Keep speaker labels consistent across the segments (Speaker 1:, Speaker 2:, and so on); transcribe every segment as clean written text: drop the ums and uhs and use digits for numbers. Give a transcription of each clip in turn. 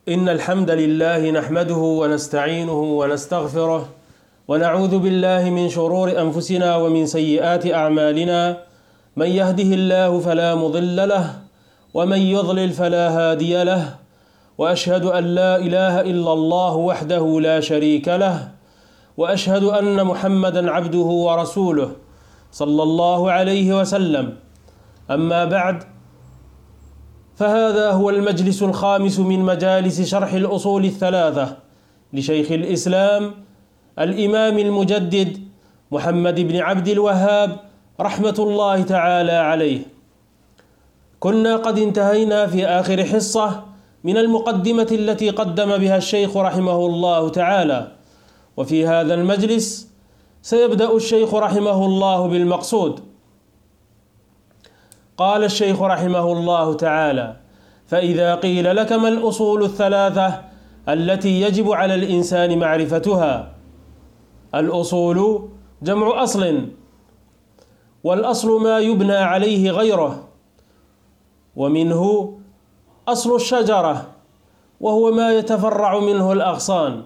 Speaker 1: إن الحمد لله نحمده ونستعينه ونستغفره ونعوذ بالله من شرور أنفسنا ومن سيئات أعمالنا. من يهده الله فلا مضل له ومن يضلل فلا هادي له، وأشهد أن لا إله إلا الله وحده لا شريك له، وأشهد أن محمدا عبده ورسوله صلى الله عليه وسلم. أما بعد، فهذا هو المجلس الخامس من مجالس شرح الأصول الثلاثة لشيخ الإسلام الإمام المجدد محمد بن عبد الوهاب رحمة الله تعالى عليه. كنا قد انتهينا في آخر حصة من المقدمة التي قدم بها الشيخ رحمه الله تعالى، وفي هذا المجلس سيبدأ الشيخ رحمه الله بالمقصود. قال الشيخ رحمه الله تعالى: فإذا قيل لك ما الأصول الثلاثة التي يجب على الإنسان معرفتها؟ الأصول جمع أصل، والأصل ما يبنى عليه غيره، ومنه أصل الشجرة وهو ما يتفرع منه الأغصان.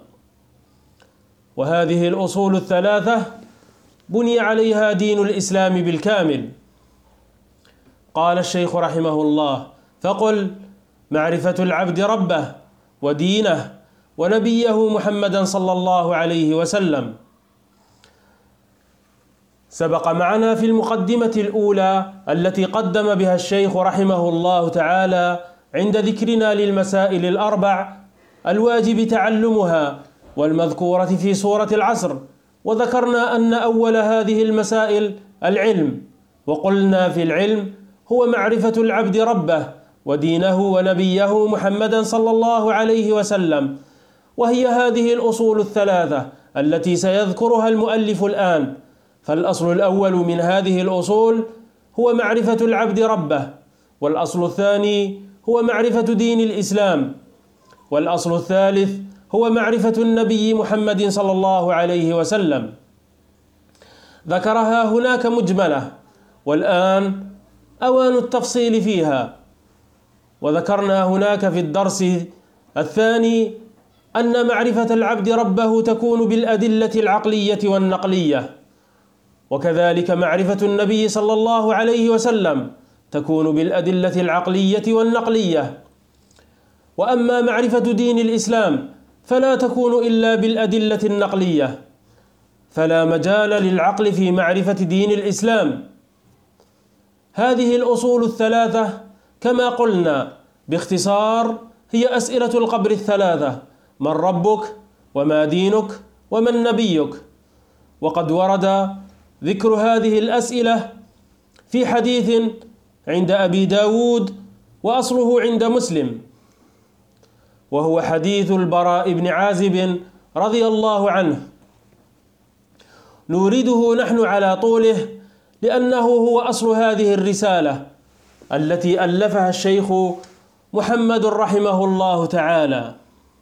Speaker 1: وهذه الأصول الثلاثة بني عليها دين الإسلام بالكامل. قال الشيخ رحمه الله: فقل معرفة العبد ربه ودينه ونبيه محمدا صلى الله عليه وسلم. سبق معنا في المقدمة الأولى التي قدم بها الشيخ رحمه الله تعالى عند ذكرنا للمسائل الأربع الواجب تعلمها والمذكورة في سورة العصر، وذكرنا أن أول هذه المسائل العلم، وقلنا في العلم هو معرفة العبد ربه ودينه ونبيه محمدا صلى الله عليه وسلم. وهي هذه الأصول الثلاثة التي سيذكرها المؤلف الآن. فالأصل الأول من هذه الأصول هو معرفة العبد ربه، والأصل الثاني هو معرفة دين الإسلام، والأصل الثالث هو معرفة النبي محمد صلى الله عليه وسلم. ذكرها هناك مجملة، والآن أوان التفصيل فيها. وذكرنا هناك في الدرس الثاني أن معرفة العبد ربه تكون بالأدلة العقلية والنقلية، وكذلك معرفة النبي صلى الله عليه وسلم تكون بالأدلة العقلية والنقلية. وأما معرفة دين الإسلام فلا تكون إلا بالأدلة النقلية، فلا مجال للعقل في معرفة دين الإسلام. هذه الأصول الثلاثة كما قلنا باختصار هي أسئلة القبر الثلاثة: من ربك، وما دينك، ومن نبيك. وقد ورد ذكر هذه الأسئلة في حديث عند أبي داود وأصله عند مسلم، وهو حديث البراء بن عازب رضي الله عنه. نورده نحن على طوله لأنه هو أصل هذه الرسالة التي ألفها الشيخ محمد رحمه الله تعالى.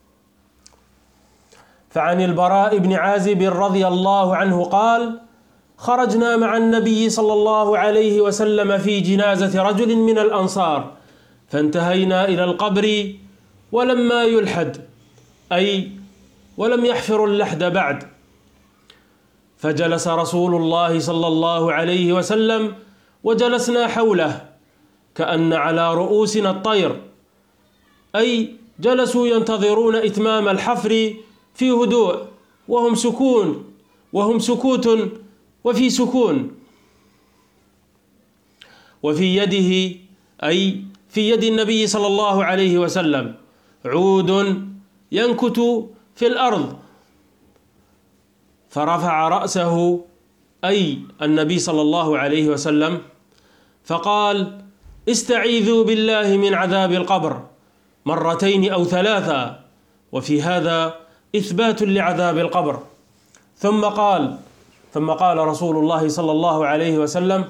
Speaker 1: فعن البراء بن عازب رضي الله عنه قال: خرجنا مع النبي صلى الله عليه وسلم في جنازة رجل من الأنصار، فانتهينا إلى القبر ولما يلحد، أي ولم يحفر اللحد بعد، فجلس رسول الله صلى الله عليه وسلم وجلسنا حوله كأن على رؤوسنا الطير، أي جلسوا ينتظرون إتمام الحفر في هدوء، وهم سكوت وفي سكون. وفي يده، أي في يد النبي صلى الله عليه وسلم، عود ينكت في الأرض، فرفع رأسه أي النبي صلى الله عليه وسلم فقال: استعيذوا بالله من عذاب القبر مرتين أو ثلاثة، وفي هذا إثبات لعذاب القبر. ثم قال رسول الله صلى الله عليه وسلم: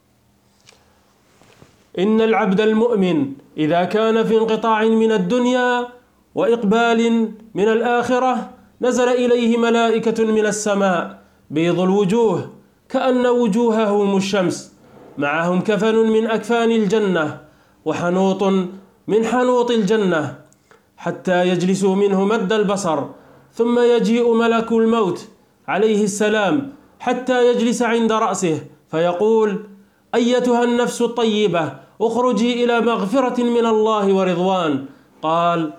Speaker 1: إن العبد المؤمن إذا كان في انقطاع من الدنيا وإقبال من الآخرة نزل إليه ملائكة من السماء بيض الوجوه كأن وجوههم الشمس، معهم كفن من أكفان الجنة وحنوط من حنوط الجنة، حتى يجلسوا منه مد البصر، ثم يجيء ملك الموت عليه السلام حتى يجلس عند رأسه فيقول: أيتها النفس الطيبة اخرجي إلى مغفرة من الله ورضوان. قال: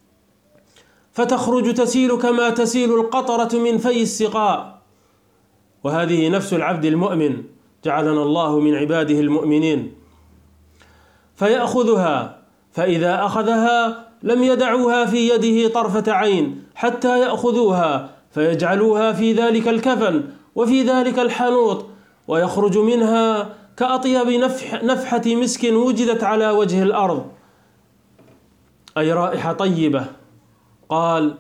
Speaker 1: فتخرج تسيل كما تسيل القطرة من في السقاء. وهذه نفس العبد المؤمن، جعلنا الله من عباده المؤمنين. فيأخذها، فإذا أخذها لم يدعوها في يده طرفة عين حتى يأخذوها فيجعلوها في ذلك الكفن وفي ذلك الحنوط، ويخرج منها كأطيب نفحة مسك وجدت على وجه الأرض، أي رائحة طيبة. قال: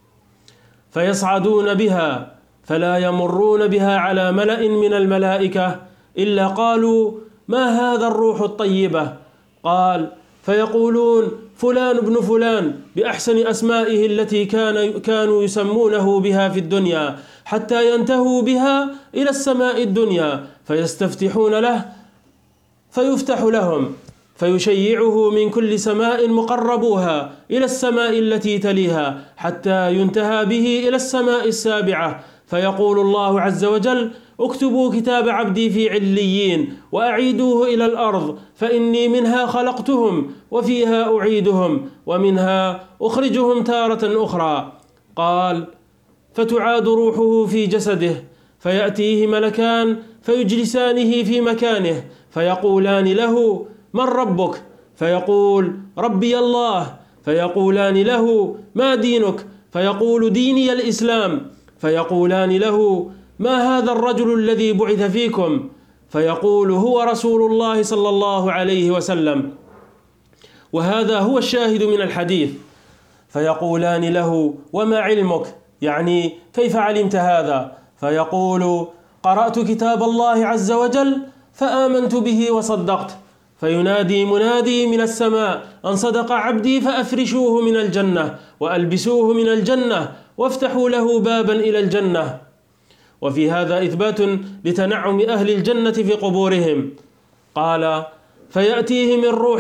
Speaker 1: فيصعدون بها فلا يمرون بها على ملأ من الملائكة إلا قالوا: ما هذا الروح الطيبة؟ قال: فيقولون: فلان ابن فلان، بأحسن أسمائه التي كانوا يسمونه بها في الدنيا، حتى ينتهوا بها إلى السماء الدنيا فيستفتحون له فيفتح لهم، فيشيعه من كل سماء مقربوها إلى السماء التي تليها حتى ينتهى به إلى السماء السابعة، فيقول الله عز وجل: اكتبوا كتاب عبدي في عليين وأعيدوه إلى الأرض، فإني منها خلقتهم وفيها أعيدهم ومنها أخرجهم تارة أخرى. قال: فتعاد روحه في جسده، فيأتيه ملكان فيجلسانه في مكانه فيقولان له: من ربك؟ فيقول: ربي الله. فيقولان له: ما دينك؟ فيقول: ديني الإسلام. فيقولان له: ما هذا الرجل الذي بعث فيكم؟ فيقول: هو رسول الله صلى الله عليه وسلم. وهذا هو الشاهد من الحديث. فيقولان له: وما علمك؟ يعني كيف علمت هذا؟ فيقول: قرأت كتاب الله عز وجل فآمنت به وصدقت. فينادي منادي من السماء: أن صدق عبدي فأفرشوه من الجنة وألبسوه من الجنة وافتحوا له بابا إلى الجنة. وفي هذا إثبات لتنعم أهل الجنة في قبورهم. قال: فيأتيه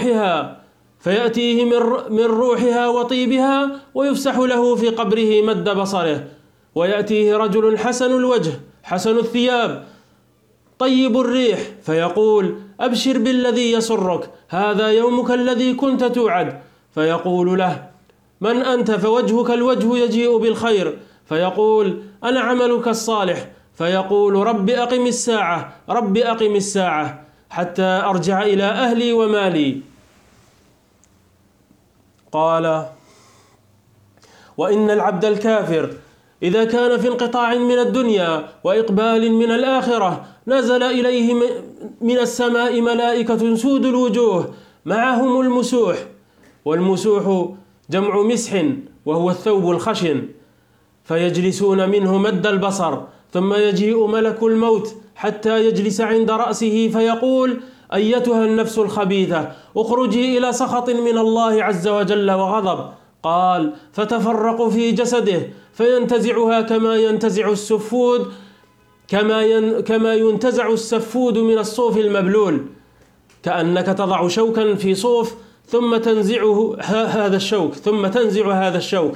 Speaker 1: من روحها وطيبها ويفسح له في قبره مد بصره، ويأتيه رجل حسن الوجه حسن الثياب طيب الريح فيقول: أبشر بالذي يسرك، هذا يومك الذي كنت توعد. فيقول له: من أنت؟ فوجهك الوجه يجيء بالخير. فيقول: أنا عملك الصالح. فيقول: رب أقم الساعة، رب أقم الساعة حتى أرجع إلى أهلي ومالي. قال: وإن العبد الكافر إذا كان في انقطاع من الدنيا وإقبال من الآخرة نزل إليه من السماء ملائكة سود الوجوه معهم المسوح، والمسوح جمع مسح وهو الثوب الخشن، فيجلسون منه مد البصر، ثم يجيء ملك الموت حتى يجلس عند رأسه فيقول: أيتها النفس الخبيثة اخرجي إلى سخط من الله عز وجل وغضب. قال: فتفرق في جسده فينتزعها كما ينتزع السفود من الصوف المبلول، كأنك تضع شوكا في صوف ثم تنزع هذا الشوك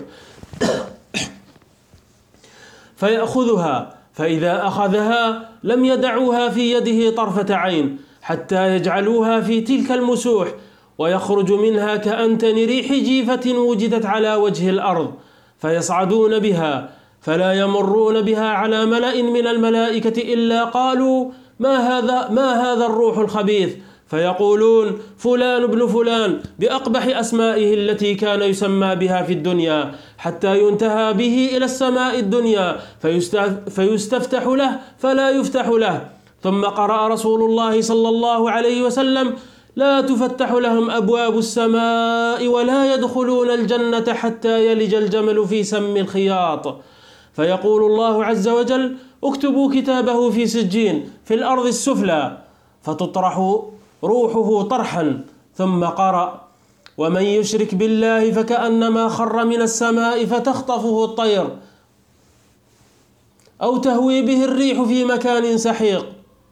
Speaker 1: فيأخذها، فإذا أخذها لم يدعوها في يده طرفة عين حتى يجعلوها في تلك المسوح، ويخرج منها كأنتن ريح جيفة وجدت على وجه الأرض، فيصعدون بها فلا يمرون بها على ملأ من الملائكة إلا قالوا: ما هذا الروح الخبيث؟ فيقولون: فلان ابن فلان، بأقبح أسمائه التي كان يسمى بها في الدنيا، حتى ينتهى به إلى السماء الدنيا فيستفتح له فلا يفتح له. ثم قرأ رسول الله صلى الله عليه وسلم: لا تفتح لهم أبواب السماء ولا يدخلون الجنة حتى يلج الجمل في سم الخياط. فيقول الله عز وجل: اكتبوا كتابه في سجين في الأرض السفلى، فتطرح روحه طرحا. ثم قرأ: ومن يشرك بالله فكأنما خر من السماء فتخطفه الطير أو تهوي به الريح في مكان سحيق،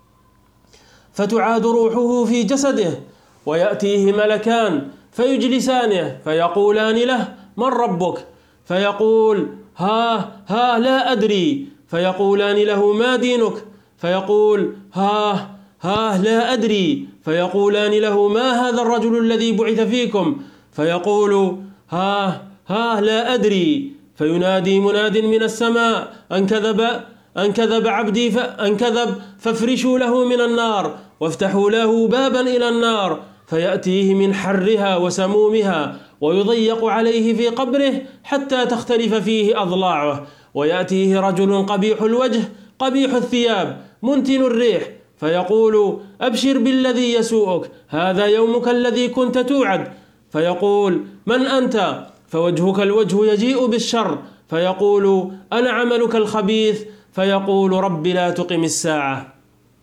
Speaker 1: فتعاد روحه في جسده، ويأتيه ملكان فيجلسانه فيقولان له: من ربك؟ فيقول ها لا أدري. فيقولان له ما دينك؟ فيقول ها لا أدري. فيقولان له ما هذا الرجل الذي بعث فيكم؟ فيقول ها لا أدري. فينادي مناد من السماء أن كذب عبدي أن كذب، فافرشوا له من النار وافتحوا له بابا إلى النار، فيأتيه من حرها وسمومها ويضيق عليه في قبره حتى تختلف فيه أضلاعه. ويأتيه رجل قبيح الوجه قبيح الثياب منتن الريح، فيقول أبشر بالذي يسوءك، هذا يومك الذي كنت توعد. فيقول من أنت؟ فوجهك الوجه يجيء بالشر. فيقول أنا عملك الخبيث. فيقول رب لا تقم الساعة.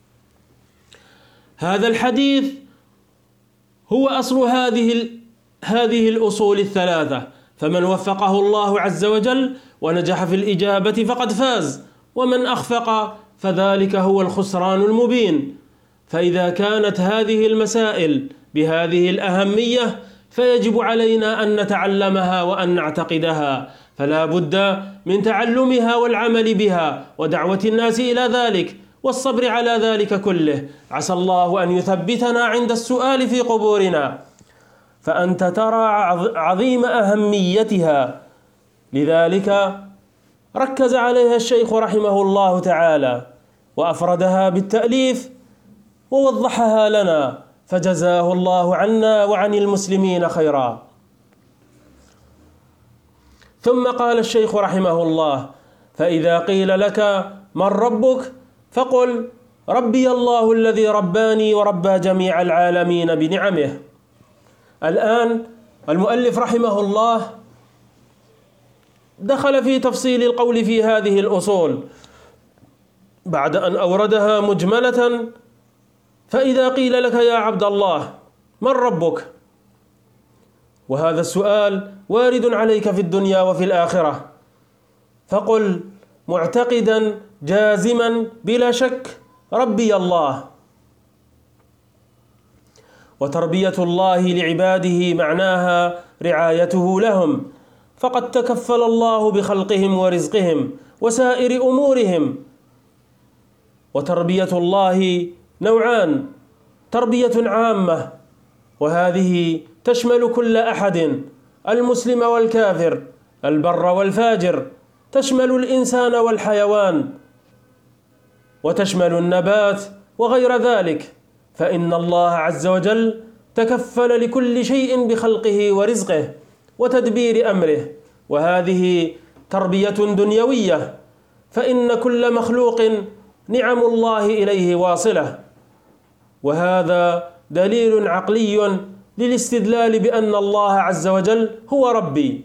Speaker 1: هذا الحديث هو أصل هذه الأصول الثلاثة، فمن وفقه الله عز وجل ونجح في الإجابة فقد فاز، ومن أخفق فذلك هو الخسران المبين. فإذا كانت هذه المسائل بهذه الأهمية فيجب علينا أن نتعلمها وأن نعتقدها، فلا بد من تعلمها والعمل بها ودعوة الناس إلى ذلك والصبر على ذلك كله. عسى الله أن يثبتنا عند السؤال في قبورنا، فأنت ترى عظيم أهميتها، لذلك ركز عليها الشيخ رحمه الله تعالى وأفردها بالتأليف ووضحها لنا، فجزاه الله عنا وعن المسلمين خيرا. ثم قال الشيخ رحمه الله: فإذا قيل لك من ربك فقل ربي الله الذي رباني وربى جميع العالمين بنعمه. الآن المؤلف رحمه الله دخل في تفصيل القول في هذه الأصول بعد أن أوردها مجملة. فإذا قيل لك يا عبد الله من ربك؟ وهذا السؤال وارد عليك في الدنيا وفي الآخرة، فقل معتقدا جازما بلا شك ربي الله. وتربية الله لعباده معناها رعايته لهم، فقد تكفل الله بخلقهم ورزقهم وسائر أمورهم. وتربية الله نوعان: تربية عامة، وهذه تشمل كل أحد، المسلم والكافر، البر والفاجر، تشمل الإنسان والحيوان، وتشمل النبات وغير ذلك، فإن الله عز وجل تكفل لكل شيء بخلقه ورزقه وتدبير أمره. وهذه تربية دنيوية، فإن كل مخلوق نعم الله إليه واصلة، وهذا دليل عقلي للاستدلال بأن الله عز وجل هو ربي.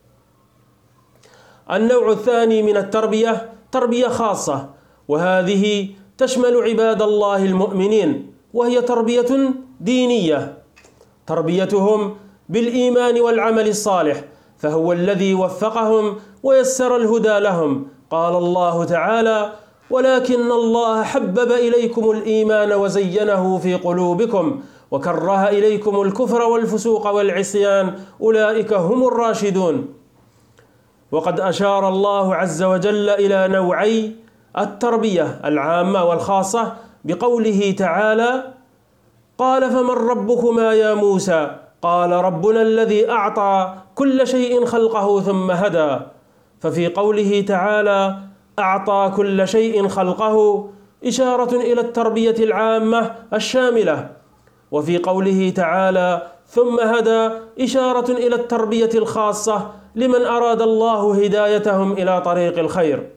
Speaker 1: النوع الثاني من التربية تربية خاصة، وهذه تشمل عباد الله المؤمنين، وهي تربية دينية، تربيتهم بالإيمان والعمل الصالح، فهو الذي وفقهم ويسر الهدى لهم. قال الله تعالى: ولكن الله حبب إليكم الإيمان وزينه في قلوبكم وكره إليكم الكفر والفسوق والعصيان أولئك هم الراشدون. وقد أشار الله عز وجل إلى نوعي التربية العامة والخاصة بقوله تعالى: قال فمن ربكما يا موسى؟ قال ربنا الذي أعطى كل شيء خلقه ثم هدى. ففي قوله تعالى أعطى كل شيء خلقه إشارة إلى التربية العامة الشاملة، وفي قوله تعالى ثم هدى إشارة إلى التربية الخاصة لمن أراد الله هدايتهم إلى طريق الخير.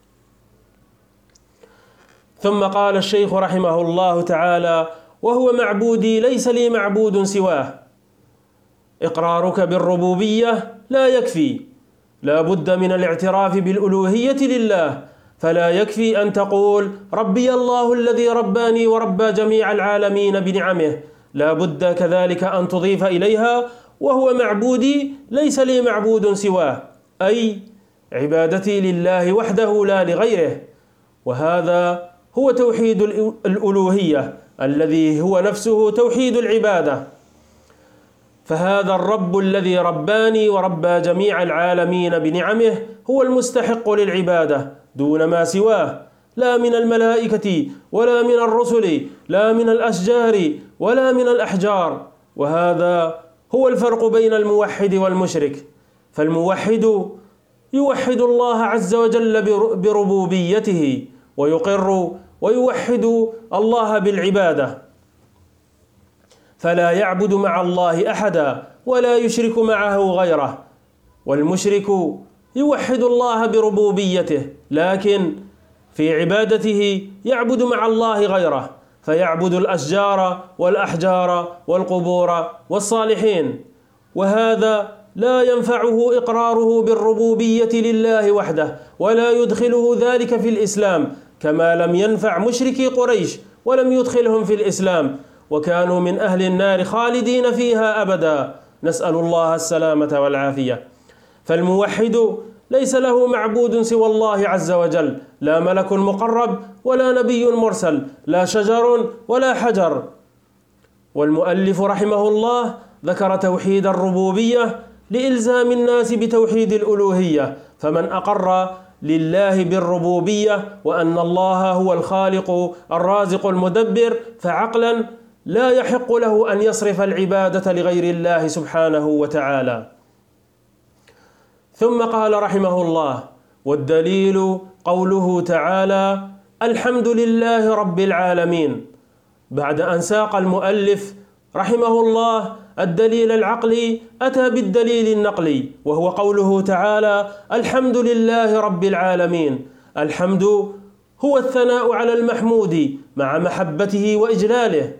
Speaker 1: ثم قال الشيخ رحمه الله تعالى: وهو معبودي ليس لي معبود سواه. إقرارك بالربوبية لا يكفي، لا بد من الاعتراف بالألوهية لله، فلا يكفي أن تقول ربي الله الذي رباني وربى جميع العالمين بنعمه، لا بد كذلك أن تضيف إليها وهو معبودي ليس لي معبود سواه، أي عبادتي لله وحده لا لغيره. وهذا هو توحيد الألوهية الذي هو نفسه توحيد العبادة. فهذا الرب الذي رباني وربى جميع العالمين بنعمه هو المستحق للعبادة دون ما سواه، لا من الملائكة ولا من الرسل، لا من الأشجار ولا من الأحجار. وهذا هو الفرق بين الموحد والمشرك. فالموحد يوحد الله عز وجل بربوبيته، ويقر ويوحد الله بالعبادة، فلا يعبد مع الله أحدا ولا يشرك معه غيره. والمشرك يوحد الله بربوبيته، لكن في عبادته يعبد مع الله غيره، فيعبد الأشجار والأحجار والقبور والصالحين، وهذا لا ينفعه إقراره بالربوبية لله وحده، ولا يدخله ذلك في الإسلام، كما لم ينفع مشركي قريش ولم يدخلهم في الإسلام، وكانوا من أهل النار خالدين فيها أبدا، نسأل الله السلامة والعافية. فالموحد ليس له معبود سوى الله عز وجل، لا ملك مقرب ولا نبي مرسل، لا شجر ولا حجر. والمؤلف رحمه الله ذكر توحيد الربوبية لإلزام الناس بتوحيد الألوهية، فمن أقر لله بالربوبية وأن الله هو الخالق الرازق المدبر، فعقلا لا يحق له أن يصرف العبادة لغير الله سبحانه وتعالى. ثم قال رحمه الله: والدليل قوله تعالى: الحمد لله رب العالمين. بعد أن ساق المؤلف رحمه الله الدليل العقلي، أتى بالدليل النقلي، وهو قوله تعالى: الحمد لله رب العالمين. الحمد هو الثناء على المحمود مع محبته وإجلاله.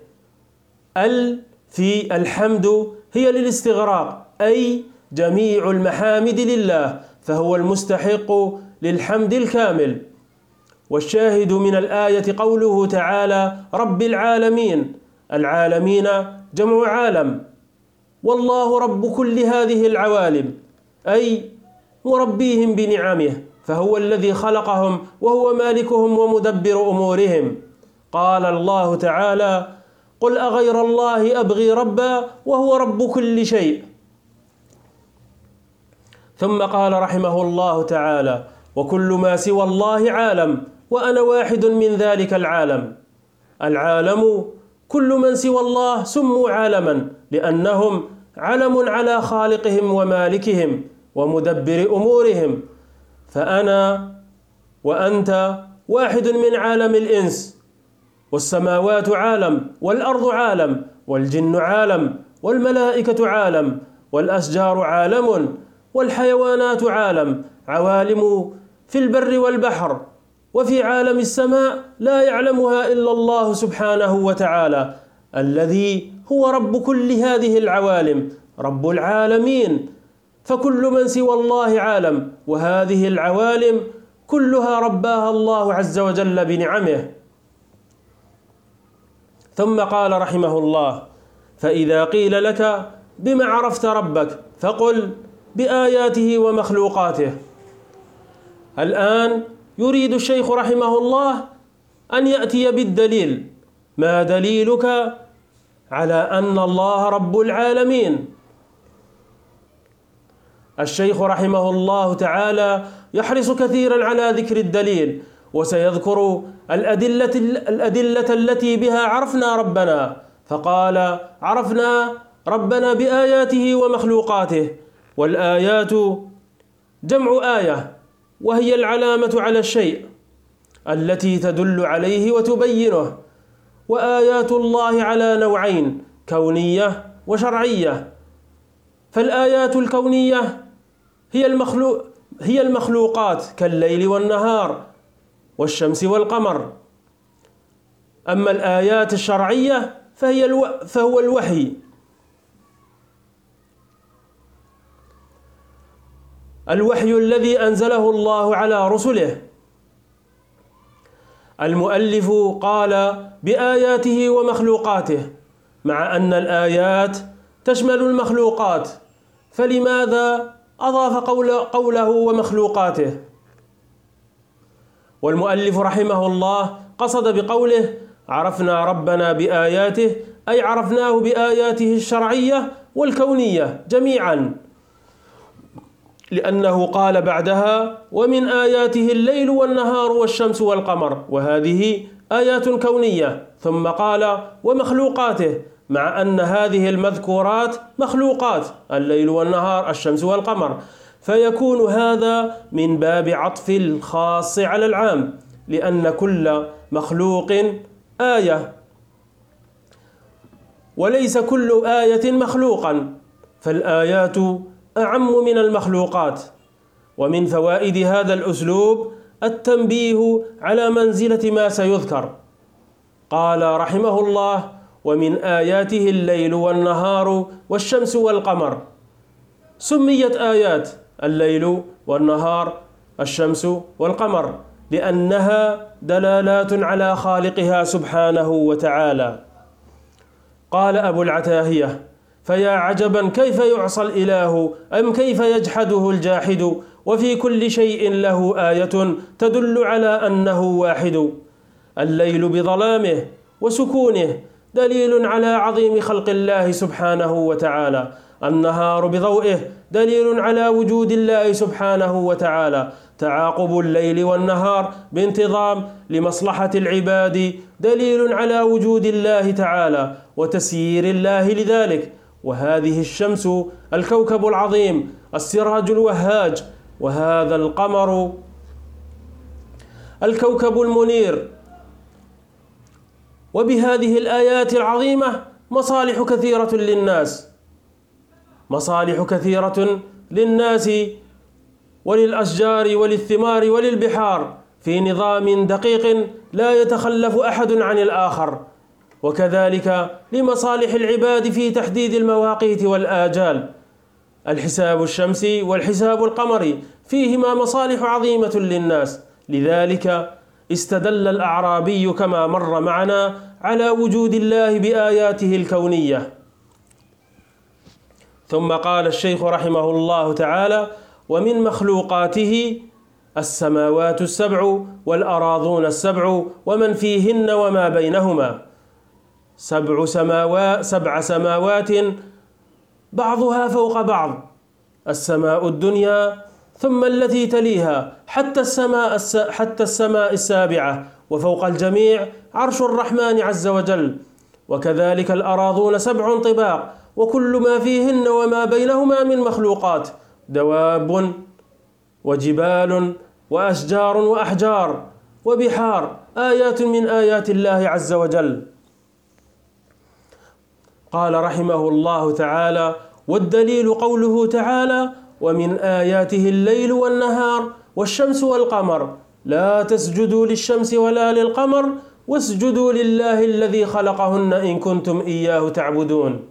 Speaker 1: في الحمد هي للاستغراق، أي جميع المحامد لله، فهو المستحق للحمد الكامل. والشاهد من الآية قوله تعالى: رب العالمين. العالمين جمع عالم، والله رب كل هذه العوالم، أي مربيهم بنعمه، فهو الذي خلقهم وهو مالكهم ومدبر أمورهم. قال الله تعالى: قل أغير الله أبغي ربا وهو رب كل شيء. ثم قال رحمه الله تعالى: وكل ما سوى الله عالم، وأنا واحد من ذلك العالم. العالم كل من سوى الله سموا عالما، لأنهم علم على خالقهم ومالكهم ومدبر أمورهم. فأنا وأنت واحد من عالم الإنس، والسماوات عالم، والأرض عالم، والجن عالم، والملائكة عالم، والأشجار عالم، والحيوانات عالم، عوالم في البر والبحر، وفي عالم السماء لا يعلمها إلا الله سبحانه وتعالى، الذي هو رب كل هذه العوالم، رب العالمين. فكل من سوى الله عالم، وهذه العوالم كلها رباها الله عز وجل بنعمه. ثم قال رحمه الله: فإذا قيل لك بما عرفت ربك فقل: بآياته ومخلوقاته. الآن يريد الشيخ رحمه الله أن يأتي بالدليل. ما دليلك على أن الله رب العالمين؟ الشيخ رحمه الله تعالى يحرص كثيرا على ذكر الدليل، وسيذكر الأدلة التي بها عرفنا ربنا، فقال: عرفنا ربنا بآياته ومخلوقاته. والآيات جمع آية، وهي العلامة على الشيء التي تدل عليه وتبينه. وآيات الله على نوعين: كونية وشرعية. فالآيات الكونية هي المخلوقات كالليل والنهار والشمس والقمر. أما الآيات الشرعية فهو الوحي، الوحي الذي أنزله الله على رسله. المؤلف قال: بآياته ومخلوقاته، مع أن الآيات تشمل المخلوقات، فلماذا أضاف قوله ومخلوقاته؟ والمؤلف رحمه الله قصد بقوله: عرفنا ربنا بآياته، أي عرفناه بآياته الشرعية والكونية جميعا، لأنه قال بعدها: ومن آياته الليل والنهار والشمس والقمر، وهذه آيات كونية. ثم قال: ومخلوقاته، مع أن هذه المذكورات مخلوقات، الليل والنهار الشمس والقمر، فيكون هذا من باب عطف الخاص على العام، لأن كل مخلوق آية، وليس كل آية مخلوقا، فالآيات أعم من المخلوقات. ومن فوائد هذا الأسلوب التنبيه على منزلة ما سيذكر. قال رحمه الله: ومن آياته الليل والنهار والشمس والقمر. سميت آيات الليل والنهار الشمس والقمر لأنها دلالات على خالقها سبحانه وتعالى. قال أبو العتاهية: فيا عجبا كيف يعصى الإله، أم كيف يجحده الجاحد، وفي كل شيء له آية تدل على أنه واحد. الليل بظلامه وسكونه دليل على عظيم خلق الله سبحانه وتعالى، النهار بضوئه دليل على وجود الله سبحانه وتعالى، تعاقب الليل والنهار بانتظام لمصلحة العباد دليل على وجود الله تعالى وتسيير الله لذلك. وهذه الشمس الكوكب العظيم السراج الوهاج، وهذا القمر الكوكب المنير. وبهذه الآيات العظيمة مصالح كثيرة للناس، مصالح كثيرة للناس وللأشجار وللثمار وللبحار في نظام دقيق لا يتخلف أحد عن الآخر، وكذلك لمصالح العباد في تحديد المواقيت والآجال. الحساب الشمسي والحساب القمري فيهما مصالح عظيمة للناس، لذلك استدل الأعرابي كما مر معنا على وجود الله بآياته الكونية. ثم قال الشيخ رحمه الله تعالى: ومن مخلوقاته السماوات السبع والأراضون السبع ومن فيهن وما بينهما. سبع سماوات بعضها فوق بعض، السماء الدنيا ثم التي تليها حتى السماء السابعة، وفوق الجميع عرش الرحمن عز وجل. وكذلك الأراضون سبع طباق، وكل ما فيهن وما بينهما من مخلوقات، دواب وجبال وأشجار وأحجار وبحار، آيات من آيات الله عز وجل. قال رحمه الله تعالى: والدليل قوله تعالى: ومن آياته الليل والنهار والشمس والقمر، لا تسجدوا للشمس ولا للقمر واسجدوا لله الذي خلقهن إن كنتم إياه تعبدون.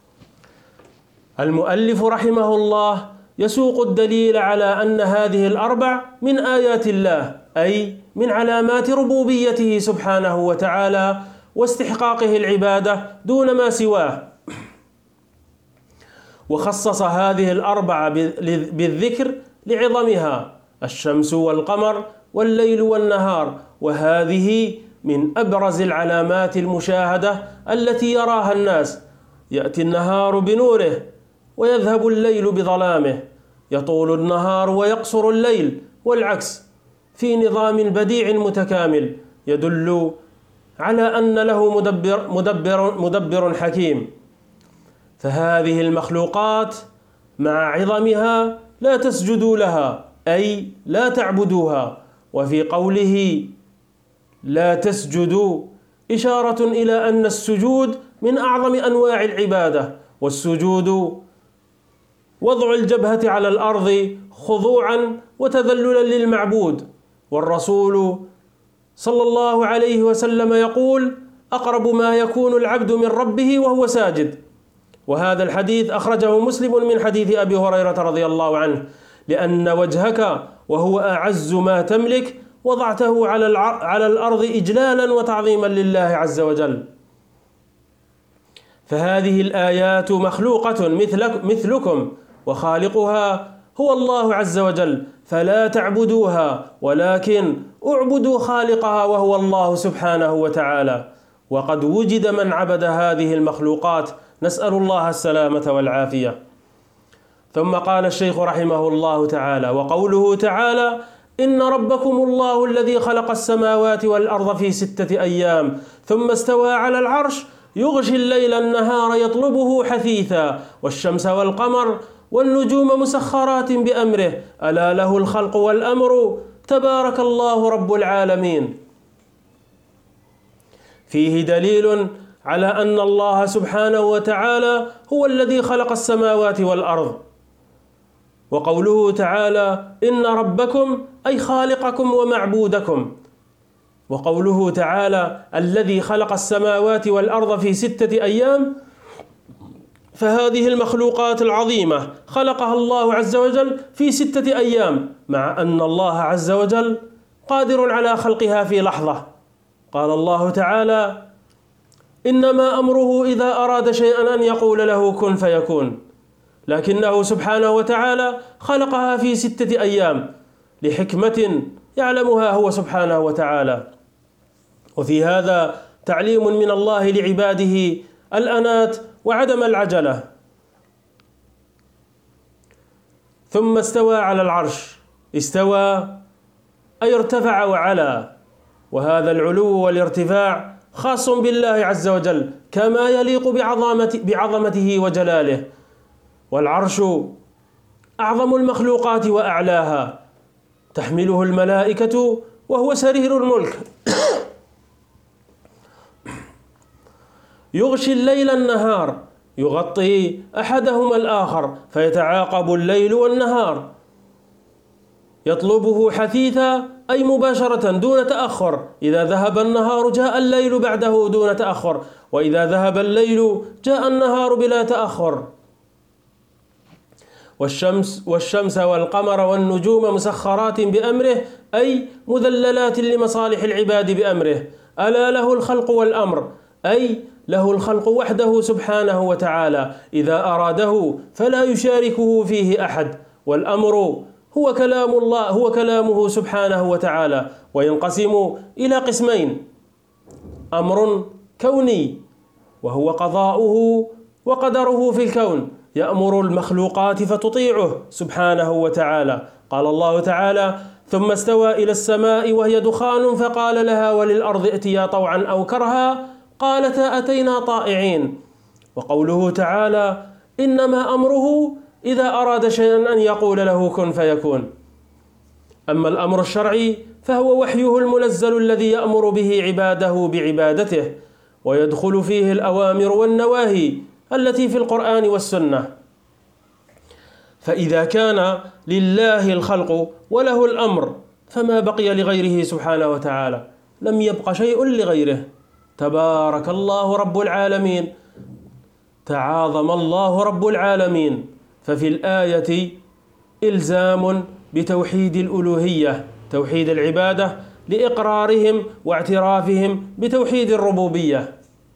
Speaker 1: المؤلف رحمه الله يسوق الدليل على أن هذه الأربع من آيات الله، أي من علامات ربوبيته سبحانه وتعالى واستحقاقه العبادة دون ما سواه. وخصص هذه الأربعة بالذكر لعظمها: الشمس والقمر والليل والنهار، وهذه من أبرز العلامات المشاهدة التي يراها الناس. يأتي النهار بنوره ويذهب الليل بظلامه، يطول النهار ويقصر الليل، والعكس، في نظام بديع متكامل يدل على أن له مدبر حكيم. فهذه المخلوقات مع عظمها لا تسجدوا لها، أي لا تعبدوها. وفي قوله لا تسجدوا إشارة إلى أن السجود من أعظم أنواع العبادة، والسجود وضع الجبهة على الأرض خضوعا وتذللا للمعبود. والرسول صلى الله عليه وسلم يقول: أقرب ما يكون العبد من ربه وهو ساجد. وهذا الحديث أخرجه مسلم من حديث أبي هريرة رضي الله عنه: لأن وجهك وهو أعز ما تملك وضعته على الأرض إجلالا وتعظيما لله عز وجل. فهذه الآيات مخلوقة مثلكم، وخالقها هو الله عز وجل، فلا تعبدوها ولكن اعبدوا خالقها وهو الله سبحانه وتعالى. وقد وجد من عبد هذه المخلوقات نسأل الله السلامة والعافية. ثم قال الشيخ رحمه الله تعالى: وقوله تعالى: إن ربكم الله الذي خلق السماوات والأرض في 6 أيام ثم استوى على العرش يغشي الليل النهار يطلبه حثيثا والشمس والقمر والنجوم مسخرات بأمره ألا له الخلق والأمر تبارك الله رب العالمين. فيه دليل على أن الله سبحانه وتعالى هو الذي خلق السماوات والأرض. وقوله تعالى: إن ربكم أي خالقكم ومعبودكم. وقوله تعالى: الذي خلق السماوات والأرض في 6 أيام، فهذه المخلوقات العظيمة خلقها الله عز وجل في 6 أيام، مع أن الله عز وجل قادر على خلقها في لحظة. قال الله تعالى: إنما أمره إذا أراد شيئا أن يقول له كن فيكون. لكنه سبحانه وتعالى خلقها في 6 أيام لحكمة يعلمها هو سبحانه وتعالى. وفي هذا تعليم من الله لعباده الأنات وعدم العجلة. ثم استوى على العرش. استوى أي ارتفع وعلا، وهذا العلو والارتفاع خاص بالله عز وجل كما يليق بعظمته وجلاله. والعرش أعظم المخلوقات وأعلاها، تحمله الملائكة وهو سرير الملك. يغشي الليل النهار، يغطي أحدهما الآخر فيتعاقب الليل والنهار. يطلبه حثيثا أي مباشرة دون تأخر، إذا ذهب النهار جاء الليل بعده دون تأخر، وإذا ذهب الليل جاء النهار بلا تأخر. والشمس والقمر والنجوم مسخرات بأمره أي مذللات لمصالح العباد بأمره. ألا له الخلق والأمر أي له الخلق وحده سبحانه وتعالى، إذا أراده فلا يشاركه فيه أحد. والأمر هو كلام الله، هو كلامه سبحانه وتعالى، وينقسم إلى قسمين: أمر كوني وهو قضاؤه وقدره في الكون، يأمر المخلوقات فتطيعه سبحانه وتعالى. قال الله تعالى: ثم استوى إلى السماء وهي دخان فقال لها وللأرض ائتيا طوعا أو كرها قالتا أتينا طائعين. وقوله تعالى: إنما أمره إذا أراد شيئا أن يقول له كن فيكون. أما الأمر الشرعي فهو وحيه المنزل الذي يأمر به عباده بعبادته، ويدخل فيه الأوامر والنواهي التي في القرآن والسنة. فإذا كان لله الخلق وله الأمر فما بقي لغيره سبحانه وتعالى، لم يبق شيء لغيره. تبارك الله رب العالمين، تعاظم الله رب العالمين. ففي الآية إلزام بتوحيد الألوهية، توحيد العبادة، لإقرارهم واعترافهم بتوحيد الربوبية.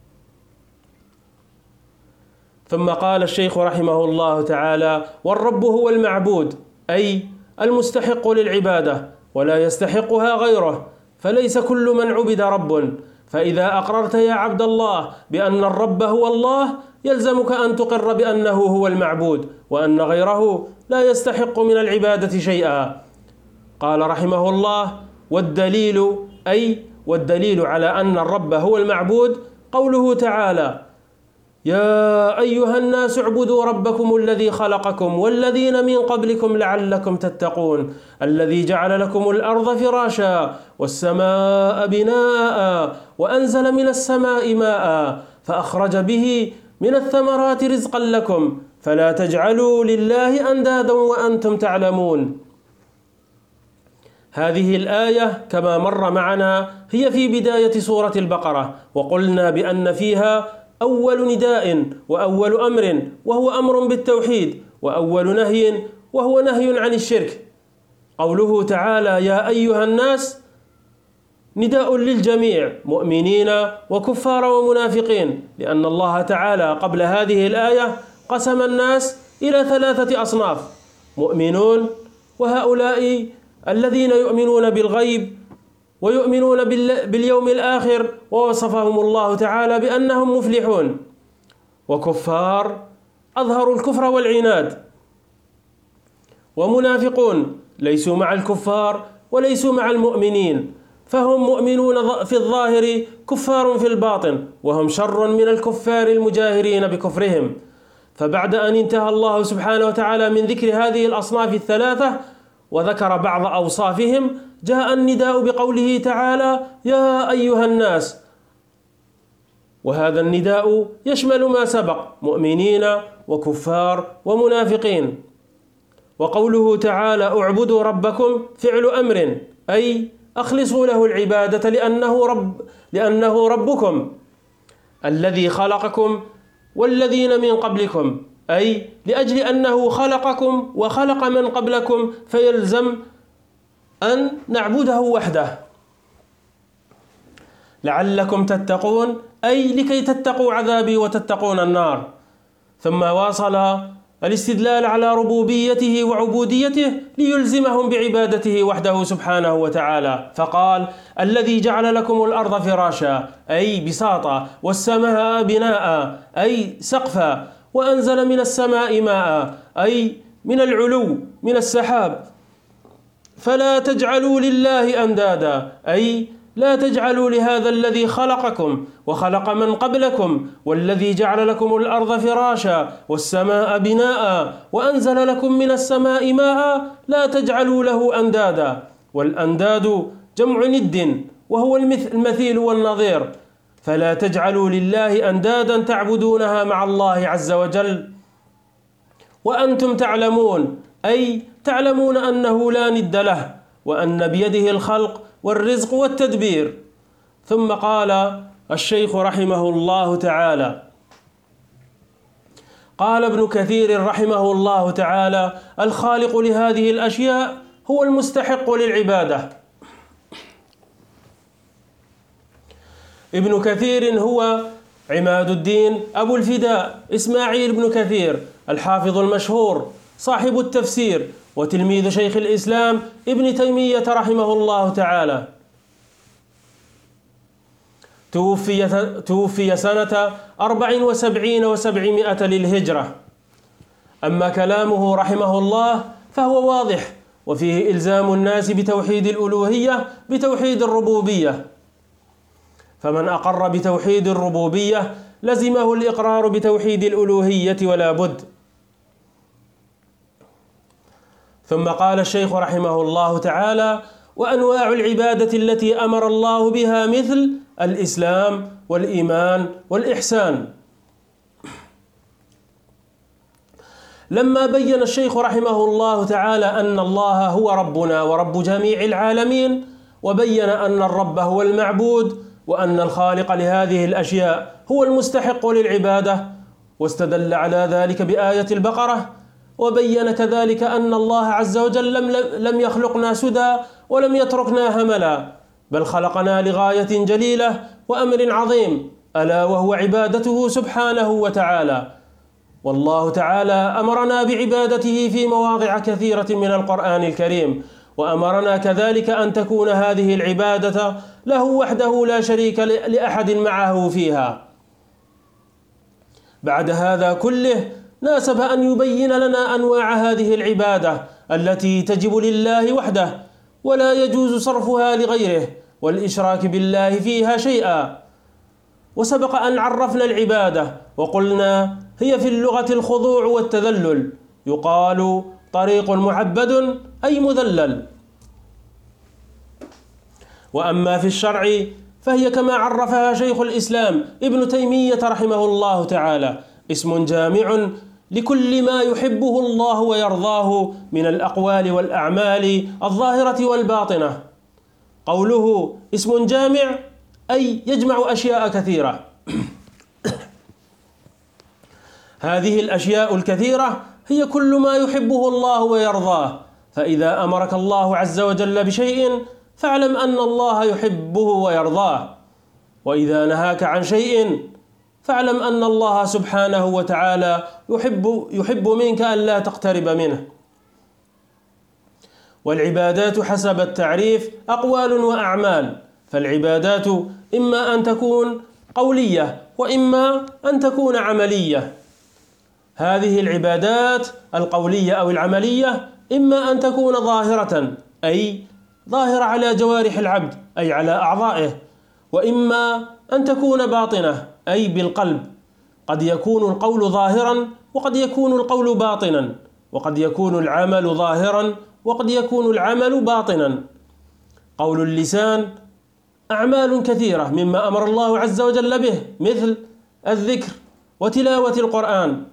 Speaker 1: ثم قال الشيخ رحمه الله تعالى: والرب هو المعبود أي المستحق للعبادة ولا يستحقها غيره، فليس كل من عبد رب. فإذا أقررت يا عبد الله بأن الرب هو الله يلزمك أن تقر بأنه هو المعبود، وأن غيره لا يستحق من العبادة شيئا. قال رحمه الله: والدليل على أن الرب هو المعبود قوله تعالى: يا أيها الناس اعبدوا ربكم الذي خلقكم والذين من قبلكم لعلكم تتقون الذي جعل لكم الأرض فراشا والسماء بناء وأنزل من السماء ماء فأخرج به من الثمرات رزقا لكم فلا تجعلوا لله أندادا وأنتم تعلمون. هذه الآية كما مر معنا هي في بداية سورة البقرة، وقلنا بأن فيها أول نداء وأول أمر وهو أمر بالتوحيد، وأول نهي وهو نهي عن الشرك. قوله تعالى: يا أيها الناس نداء للجميع مؤمنين وكفار ومنافقين، لأن الله تعالى قبل هذه الآية قسم الناس إلى 3 أصناف: مؤمنون، وهؤلاء الذين يؤمنون بالغيب ويؤمنون باليوم الآخر، ووصفهم الله تعالى بأنهم مفلحون. وكفار أظهروا الكفر والعناد، ومنافقون ليسوا مع الكفار وليسوا مع المؤمنين، فهم مؤمنون في الظاهر كفار في الباطن، وهم شر من الكفار المجاهرين بكفرهم. فبعد أن انتهى الله سبحانه وتعالى من ذكر هذه الأصناف الثلاثة وذكر بعض أوصافهم، جاء النداء بقوله تعالى: يا أيها الناس. وهذا النداء يشمل ما سبق: مؤمنين وكفار ومنافقين. وقوله تعالى: اعبدوا ربكم فعل أمر، أي أخلصوا له العبادة لأنه ربكم الذي خلقكم والذين من قبلكم، أي لأجل أنه خلقكم وخلق من قبلكم فيلزم أن نعبده وحده. لعلكم تتقون، أي لكي تتقوا عذابي وتتقون النار. ثم واصل الاستدلال على ربوبيته وعبوديته ليلزمهم بعبادته وحده سبحانه وتعالى، فقال: الذي جعل لكم الأرض فراشا، أي بساطا، والسماء بناء، أي سقفا، وأنزل من السماء ماء، أي من العلو من السحاب. فلا تجعلوا لله أندادا، أي لا تجعلوا لهذا الذي خلقكم وخلق من قبلكم والذي جعل لكم الأرض فراشا والسماء بناء وأنزل لكم من السماء ماء، لا تجعلوا له أندادا. والأنداد جمع ند، وهو المثيل والنظير. فلا تجعلوا لله أندادا تعبدونها مع الله عز وجل وأنتم تعلمون، أي تعلمون أنه لا ند له، وأن بيده الخلق والرزق والتدبير. ثم قال الشيخ رحمه الله تعالى: قال ابن كثير رحمه الله تعالى: الخالق لهذه الأشياء هو المستحق للعبادة. ابن كثير هو عماد الدين أبو الفداء إسماعيل بن كثير الحافظ المشهور صاحب التفسير، وتلميذ شيخ الإسلام ابن تيمية رحمه الله تعالى. توفي سنة 74 و700 للهجرة. أما كلامه رحمه الله فهو واضح، وفيه إلزام الناس بتوحيد الألوهية بتوحيد الربوبية، فمن أقر بتوحيد الربوبية لزمه الإقرار بتوحيد الألوهية ولا بد. ثم قال الشيخ رحمه الله تعالى: وأنواع العبادة التي أمر الله بها مثل الإسلام والإيمان والإحسان. لما بين الشيخ رحمه الله تعالى أن الله هو ربنا ورب جميع العالمين، وبين أن الرب هو المعبود، وأن الخالق لهذه الأشياء هو المستحق للعبادة، واستدل على ذلك بآية البقرة، وبين كذلك أن الله عز وجل لم يخلقنا سدى ولم يتركنا هملا، بل خلقنا لغاية جليلة وأمر عظيم، ألا وهو عبادته سبحانه وتعالى. والله تعالى أمرنا بعبادته في مواضع كثيرة من القرآن الكريم، وأمرنا كذلك أن تكون هذه العبادة له وحده لا شريك لأحد معه فيها. بعد هذا كله ناسب أن يبين لنا أنواع هذه العبادة التي تجب لله وحده، ولا يجوز صرفها لغيره والإشراك بالله فيها شيئا. وسبق أن عرفنا العبادة وقلنا هي في اللغة الخضوع والتذلل، يقال طريق معبد أي مذلل. وأما في الشرع فهي كما عرفها شيخ الإسلام ابن تيمية رحمه الله تعالى: اسم جامع لكل ما يحبه الله ويرضاه من الأقوال والأعمال الظاهرة والباطنة. قوله اسم جامع أي يجمع أشياء كثيرة. هذه الأشياء الكثيرة هي كل ما يحبه الله ويرضاه، فإذا أمرك الله عز وجل بشيء فاعلم أن الله يحبه ويرضاه، وإذا نهاك عن شيء فاعلم أن الله سبحانه وتعالى يحب منك أن لا تقترب منه. والعبادات حسب التعريف أقوال وأعمال، فالعبادات إما أن تكون قولية وإما أن تكون عملية. هذه العبادات القولية أو العملية إما أن تكون ظاهرة أي ظاهرة على جوارح العبد أي على أعضائه، وإما أن تكون باطنة أي بالقلب. قد يكون القول ظاهرا وقد يكون القول باطنا، وقد يكون العمل ظاهرا وقد يكون العمل باطنا. قول اللسان أعمال كثيرة مما أمر الله عز وجل به، مثل الذكر وتلاوة القرآن.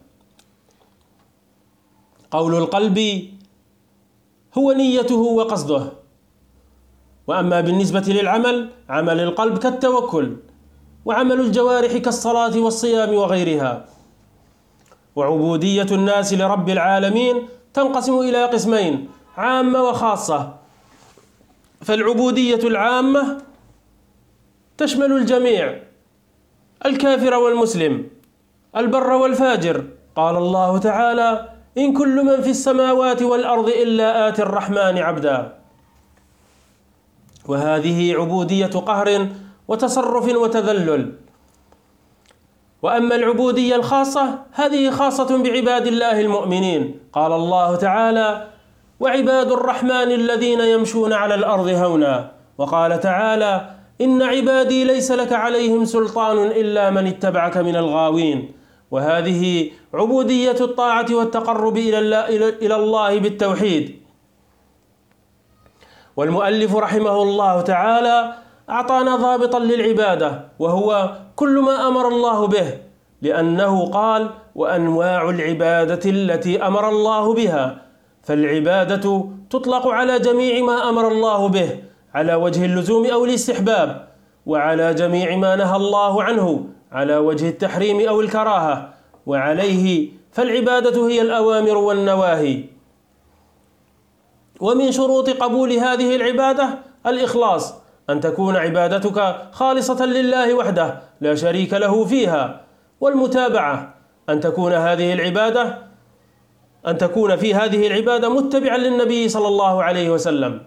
Speaker 1: قول القلب هو نيته وقصده. وأما بالنسبة للعمل، عمل القلب كالتوكل، وعمل الجوارح كالصلاة والصيام وغيرها. وعبودية الناس لرب العالمين تنقسم إلى قسمين: عامة وخاصة. فالعبودية العامة تشمل الجميع، الكافر والمسلم، البر والفاجر. قال الله تعالى: إن كل من في السماوات والأرض إلا آتي الرحمن عبدا. وهذه عبودية قهر وتصرف وتذلل. وأما العبودية الخاصة هذه خاصة بعباد الله المؤمنين. قال الله تعالى: وعباد الرحمن الذين يمشون على الأرض هونا. وقال تعالى: إن عبادي ليس لك عليهم سلطان إلا من اتبعك من الغاوين. وهذه عبودية الطاعة والتقرب إلى الله بالتوحيد. والمؤلف رحمه الله تعالى أعطانا ضابطا للعبادة، وهو كل ما أمر الله به، لأنه قال: وأنواع العبادة التي أمر الله بها. فالعبادة تطلق على جميع ما أمر الله به على وجه اللزوم أو الاستحباب، وعلى جميع ما نهى الله عنه على وجه التحريم أو الكراهة. وعليه فالعبادة هي الأوامر والنواهي. ومن شروط قبول هذه العبادة الإخلاص، أن تكون عبادتك خالصة لله وحده لا شريك له فيها. والمتابعة، أن تكون في هذه العبادة متبعا للنبي صلى الله عليه وسلم.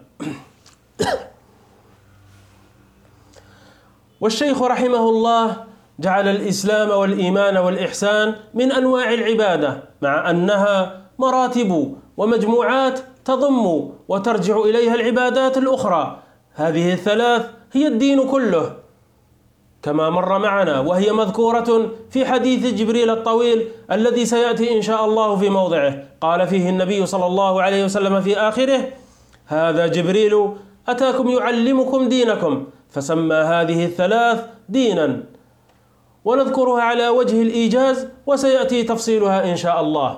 Speaker 1: والشيخ رحمه الله جعل الإسلام والإيمان والإحسان من أنواع العبادة، مع أنها مراتب ومجموعات تضم وترجع إليها العبادات الأخرى. هذه الثلاث هي الدين كله كما مر معنا، وهي مذكورة في حديث جبريل الطويل الذي سيأتي إن شاء الله في موضعه. قال فيه النبي صلى الله عليه وسلم في آخره: هذا جبريل أتاكم يعلمكم دينكم، فسمى هذه الثلاث دينا. ونذكرها على وجه الإيجاز، وسيأتي تفصيلها إن شاء الله.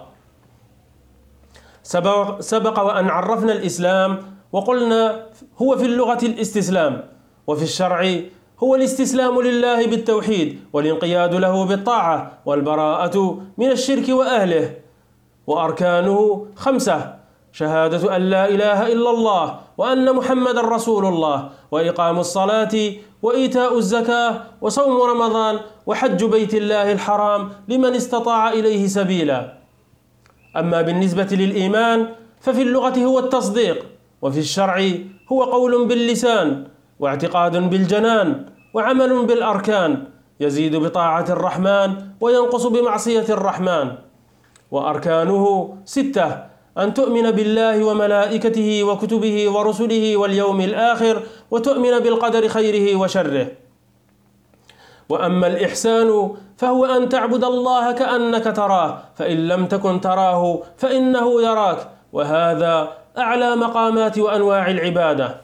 Speaker 1: سبق وأن عرفنا الإسلام وقلنا هو في اللغة الاستسلام، وفي الشرع هو الاستسلام لله بالتوحيد والانقياد له بالطاعة والبراءة من الشرك وأهله. وأركانه 5: شهادة أن لا إله إلا الله وأن محمد رسول الله، وإقام الصلاة، وإيتاء الزكاة، وصوم رمضان، وحج بيت الله الحرام لمن استطاع إليه سبيلا. أما بالنسبة للإيمان ففي اللغة هو التصديق، وفي الشرع هو قول باللسان، واعتقاد بالجنان، وعمل بالأركان، يزيد بطاعة الرحمن وينقص بمعصية الرحمن. وأركانه 6: أن تؤمن بالله وملائكته وكتبه ورسله واليوم الآخر، وتؤمن بالقدر خيره وشره. وأما الإحسان فهو أن تعبد الله كأنك تراه، فإن لم تكن تراه فإنه يراك، وهذا أعلى مقامات وأنواع العبادة.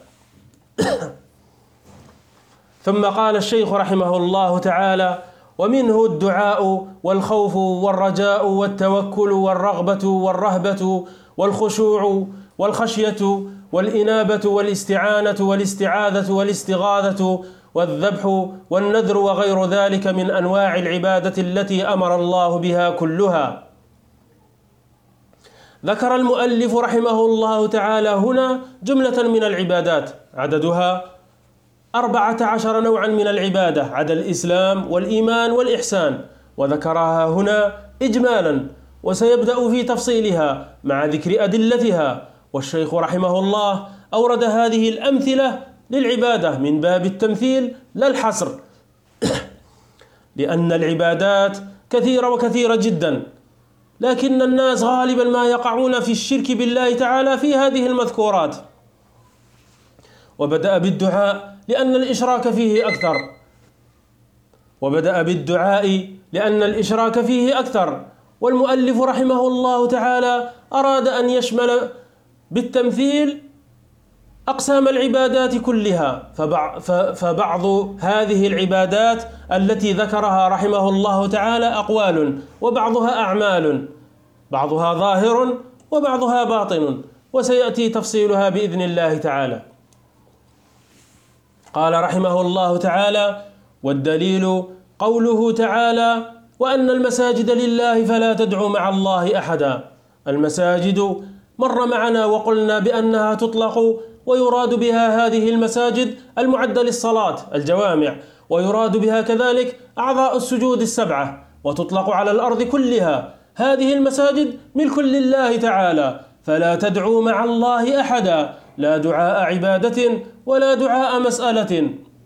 Speaker 1: ثم قال الشيخ رحمه الله تعالى: ومنه الدعاء والخوف والرجاء والتوكل والرغبة والرهبة والخشوع والخشية والإنابة والاستعانة والاستعاذة والاستغاثة والذبح والنذر وغير ذلك من أنواع العبادة التي أمر الله بها كلها. ذكر المؤلف رحمه الله تعالى هنا جملة من العبادات عددها 14 نوعا من العبادة، عدا الإسلام والإيمان والإحسان، وذكرها هنا إجمالا، وسيبدأ في تفصيلها مع ذكر أدلتها. والشيخ رحمه الله أورد هذه الأمثلة للعبادة من باب التمثيل لا الحصر، لأن العبادات كثيرة وكثيرة جدا، لكن الناس غالبا ما يقعون في الشرك بالله تعالى في هذه المذكورات. وبدأ بالدعاء لأن الإشراك فيه أكثر، والمؤلف رحمه الله تعالى أراد أن يشمل بالتمثيل أقسام العبادات كلها، فبعض هذه العبادات التي ذكرها رحمه الله تعالى أقوال، وبعضها أعمال، بعضها ظاهر وبعضها باطن، وسيأتي تفصيلها بإذن الله تعالى. قال رحمه الله تعالى: والدليل قوله تعالى: وأن المساجد لله فلا تدعوا مع الله أحدا. المساجد مر معنا وقلنا بأنها تطلق ويراد بها هذه المساجد المعدة للصلاة، الجوامع، ويراد بها كذلك أعضاء السجود السبعة، وتطلق على الأرض كلها. هذه المساجد ملك لله تعالى، فلا تدعوا مع الله أحدا، لا دعاء عبادة ولا دعاء مسألة.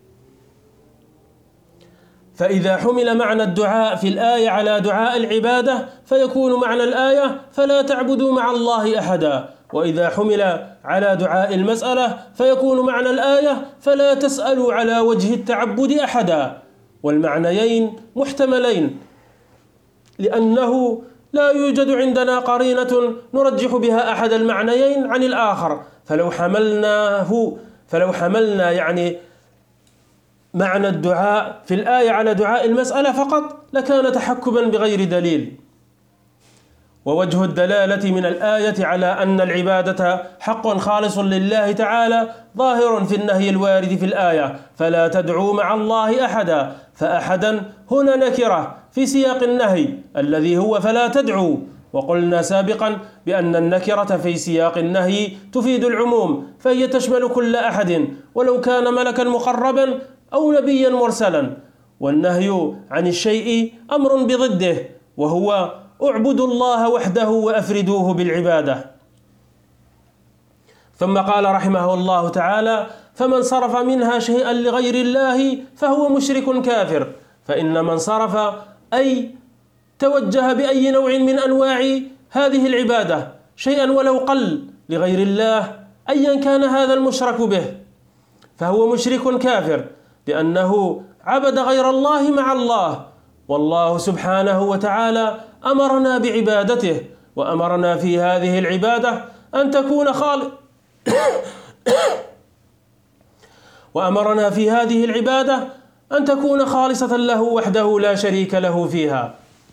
Speaker 1: فإذا حمل معنى الدعاء في الآية على دعاء العبادة فيكون معنى الآية فلا تعبدوا مع الله أحدا، وإذا حمل على دعاء المسألة فيكون معنى الآية فلا تسألوا على وجه التعبد أحدا. والمعنيين محتملين، لأنه لا يوجد عندنا قرينة نرجح بها أحد المعنيين عن الآخر، فلو حملنا يعني معنى الدعاء في الآية على دعاء المسألة فقط لكان تحكما بغير دليل. ووجه الدلالة من الآية على أن العبادة حق خالص لله تعالى ظاهر في النهي الوارد في الآية: فلا تدعوا مع الله أحدا. فأحدا هنا نكرة في سياق النهي الذي هو فلا تدعوا، وقلنا سابقا بأن النكرة في سياق النهي تفيد العموم، فهي تشمل كل أحد ولو كان ملكا مقربا أو نبيا مرسلا. والنهي عن الشيء أمر بضده، وهو اعبدوا الله وحده وأفردوه بالعبادة. ثم قال رحمه الله تعالى: فمن صرف منها شيئا لغير الله فهو مشرك كافر. فإن من صرف أي توجه بأي نوع من أنواع هذه العبادة شيئا ولو قل لغير الله أيا كان هذا المشرك به فهو مشرك كافر، لأنه عبد غير الله مع الله. والله سبحانه وتعالى أمرنا بعبادته، وأمرنا في هذه العبادة أن تكون خالصة له وحده لا شريك له فيها.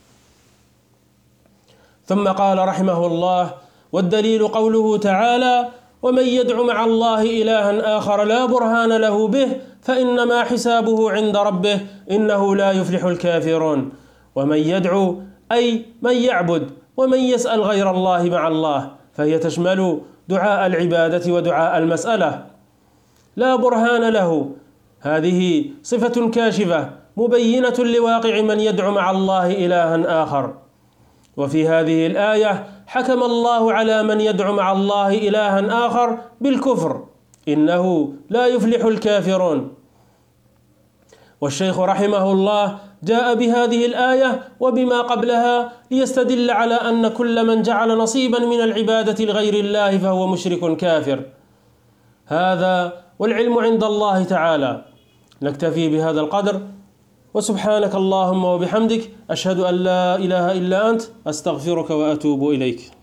Speaker 1: ثم قال رحمه الله: والدليل قوله تعالى: ومن يدع مع الله إلها آخر لا برهان له به فإنما حسابه عند ربه إنه لا يفلح الكافرون. ومن يدعو أي من يعبد، ومن يسأل غير الله مع الله، فهي تشمل دعاء العبادة ودعاء المسألة. لا برهان له، هذه صفة كاشفة مبينة لواقع من يدعو مع الله إلها آخر. وفي هذه الآية حكم الله على من يدعو مع الله إلها آخر بالكفر، إنه لا يفلح الكافرون. والشيخ رحمه الله جاء بهذه الآية وبما قبلها ليستدل على أن كل من جعل نصيبا من العبادة لغير الله فهو مشرك كافر. هذا والعلم عند الله تعالى. نكتفي بهذا القدر، وسبحانك اللهم وبحمدك أشهد أن لا إله إلا أنت أستغفرك وأتوب إليك.